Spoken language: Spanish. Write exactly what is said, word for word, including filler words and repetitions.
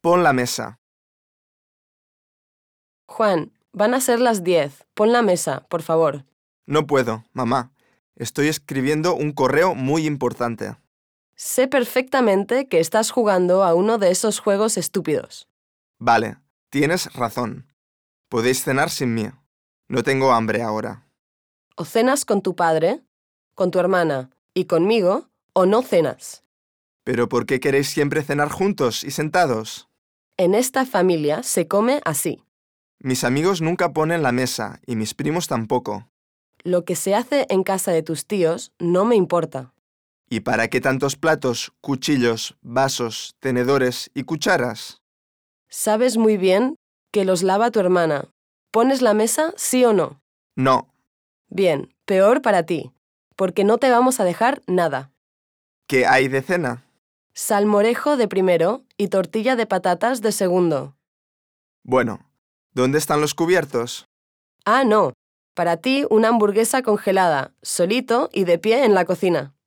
Pon la mesa. Juan, van a ser las diez. Pon la mesa, por favor. No puedo, mamá. Estoy escribiendo un correo muy importante. Sé perfectamente que estás jugando a uno de esos juegos estúpidos. Vale, tienes razón. Podéis cenar sin mí. No tengo hambre ahora. O cenas con tu padre, con tu hermana y conmigo, o no cenas. ¿Pero por qué queréis siempre cenar juntos y sentados? En esta familia se come así. Mis amigos nunca ponen la mesa y mis primos tampoco. Lo que se hace en casa de tus tíos no me importa. ¿Y para qué tantos platos, cuchillos, vasos, tenedores y cucharas? Sabes muy bien que los lava tu hermana. ¿Pones la mesa, sí o no? No. Bien, peor para ti, porque no te vamos a dejar nada. ¿Qué hay de cena? Salmorejo de primero y tortilla de patatas de segundo. Bueno, ¿dónde están los cubiertos? Ah, no. Para ti una hamburguesa congelada, solito y de pie en la cocina.